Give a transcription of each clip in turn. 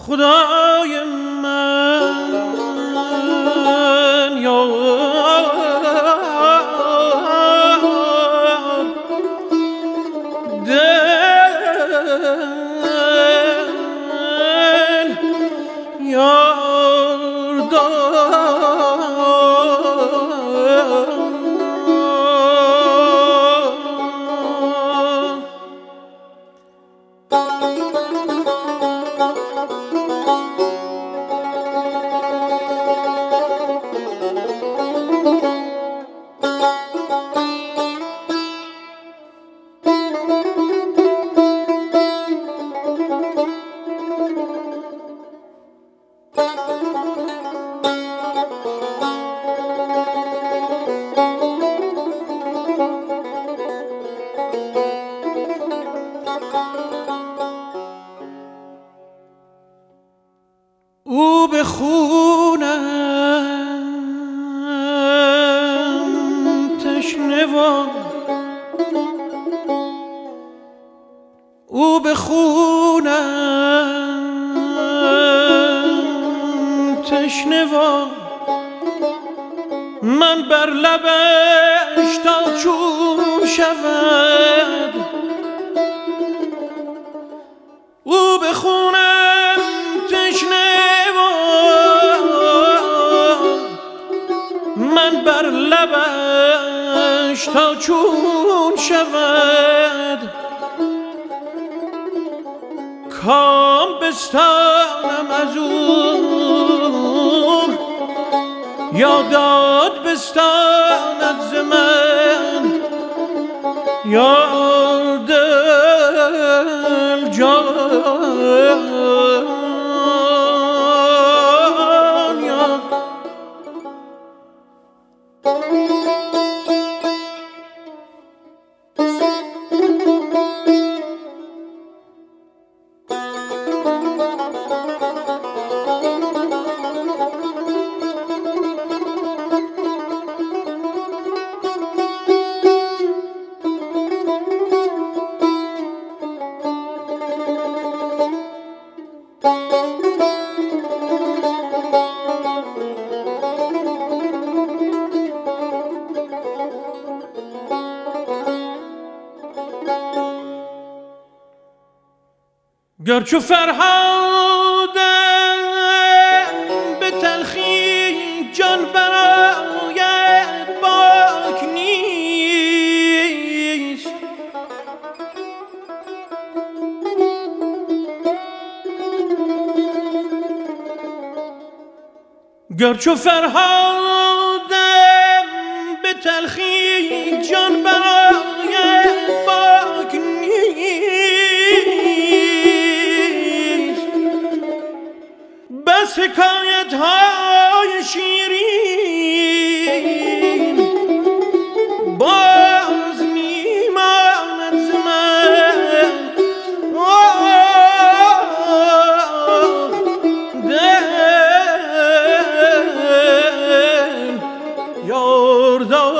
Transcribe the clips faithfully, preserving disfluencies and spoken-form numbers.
خدای من یار دل یار او به خونم تشنه و او به خونم تشنه و من بر لبش تا چون شود او به خونم تشنه من بر لبش تا چون شود کام بستانم از او یا داد بستاند ز من یا دل جان گرچه فرهادم به تلخی جان برایت باک نیست گرچه فرهادم به تلخی جان برایت باک بس حکایت های شیرین باز میماند ز من دل یار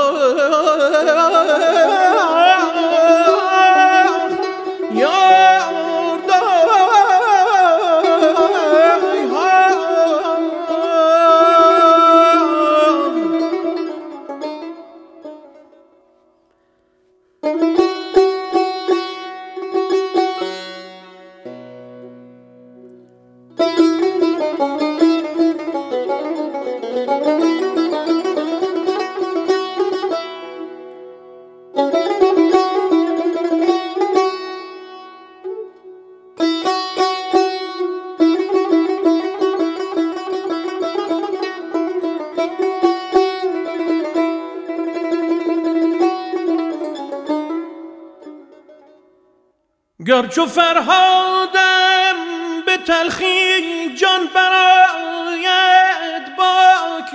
گرچه فرهادم به تلخی جان برایت باک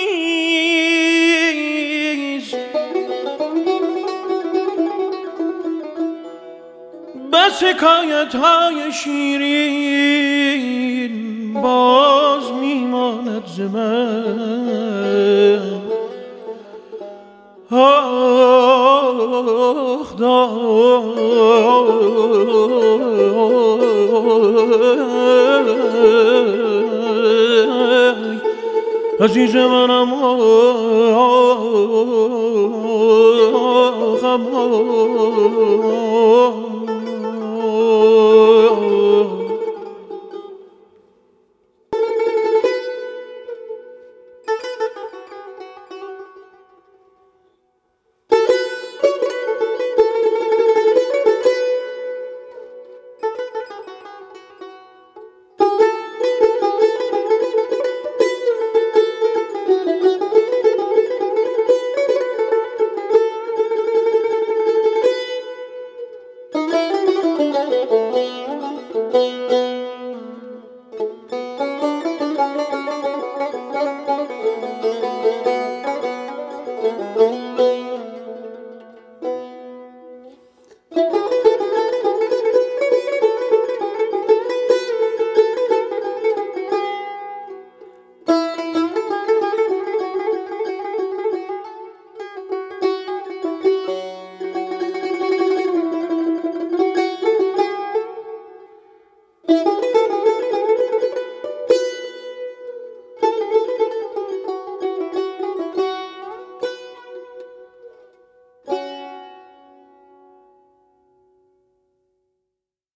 نیست بس حکایت های شیرین باز میماند ز من آخ دار عزیز منم آخم